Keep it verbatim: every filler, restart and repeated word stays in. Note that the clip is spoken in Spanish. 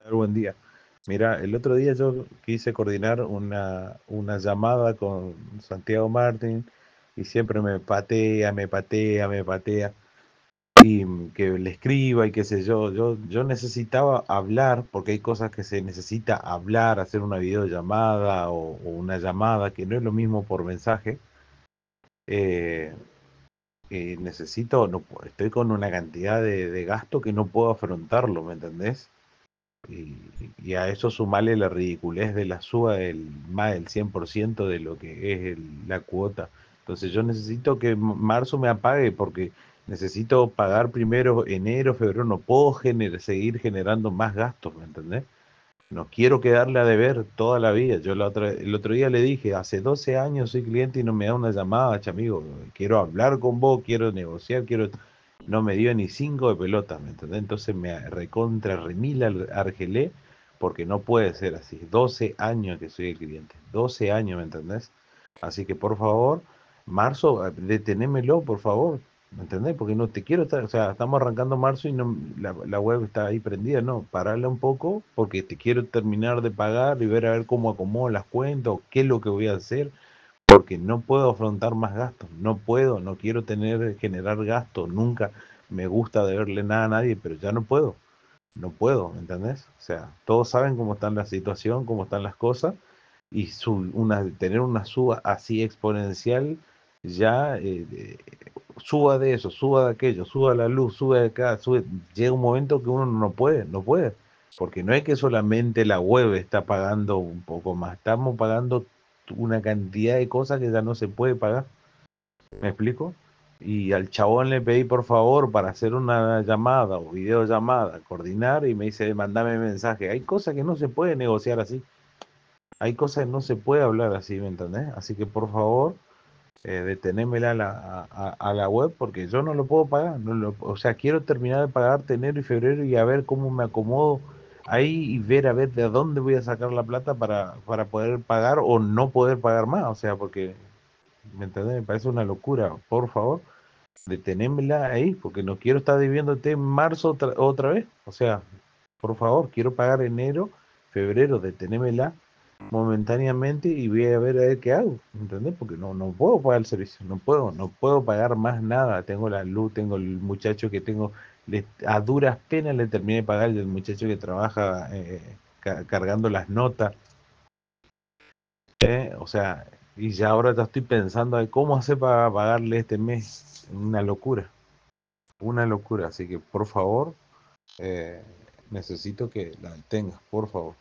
Buen día. Mira, el otro día yo quise coordinar una, una llamada con Santiago Martín y siempre me patea, me patea, me patea y mm, que le escriba y qué sé yo. Yo, yo necesitaba hablar porque hay cosas que se necesita hablar, hacer una videollamada o, o una llamada que no es lo mismo por mensaje. Eh, eh, necesito, no, pu- estoy con una cantidad de, de gasto que no puedo afrontarlo, ¿me entendés? Y, y a eso sumarle la ridiculez de la suba del más del cien por ciento de lo que es el- la cuota. Entonces yo necesito que m- marzo me apague porque necesito pagar primero enero, febrero, no puedo gener- seguir generando más gastos, ¿me entendés? No quiero quedarle a deber toda la vida. Yo la otra, el otro día le dije, hace doce años soy cliente y no me da una llamada, chamigo. Quiero hablar con vos, quiero negociar, quiero... No me dio ni cinco de pelota, ¿me entendés? Entonces me recontra remil al- argelé porque no puede ser así. Doce años que soy el cliente. Doce años, ¿me entendés? Así que por favor, marzo, eh, detenémelo, por favor. ¿Me entendés? Porque no te quiero estar, o sea, estamos arrancando marzo y no, la, la web está ahí prendida, no, pararla un poco porque te quiero terminar de pagar y ver a ver cómo acomodo las cuentas o qué es lo que voy a hacer, porque no puedo afrontar más gastos, no puedo, no quiero tener, generar gastos, nunca me gusta deberle nada a nadie, pero ya no puedo, no puedo, ¿me entendés? O sea, todos saben cómo está la situación, cómo están las cosas, y su, una, tener una suba así exponencial ya eh, eh, suba de eso, suba de aquello, suba la luz, sube de acá, sube. Llega un momento que uno no puede, no puede, porque no es que solamente la web está pagando un poco más, estamos pagando una cantidad de cosas que ya no se puede pagar, ¿me explico? Y al chabón le pedí por favor para hacer una llamada o videollamada, coordinar y me dice, mandame mensaje. Hay cosas que no se puede negociar así, hay cosas que no se puede hablar así, ¿me entendés? Así que por favor eh, detenémela a la, a, a- a la web porque yo no lo puedo pagar. No lo- o sea, quiero terminar de pagarte enero y febrero y a ver cómo me acomodo ahí y ver a ver de dónde voy a sacar la plata para, para poder pagar o no poder pagar más. O sea, porque, ¿me entendés? Me parece una locura. Por favor, detenémela ahí porque no quiero estar debiéndote en marzo otra, otra vez. O sea, por favor, quiero pagar enero, febrero, detenémela momentáneamente y voy a ver a ver qué hago, ¿entendés? Porque no, no puedo pagar el servicio, no puedo, no puedo pagar más nada. Tengo la luz, tengo el muchacho que tengo, le- a duras penas le terminé de pagar el muchacho que trabaja eh, ca- cargando las notas, ¿eh? O sea, y ya ahora ya estoy pensando de cómo hacer para pagarle este mes. Una locura, una locura. Así que por favor, eh, necesito que la tengas, por favor.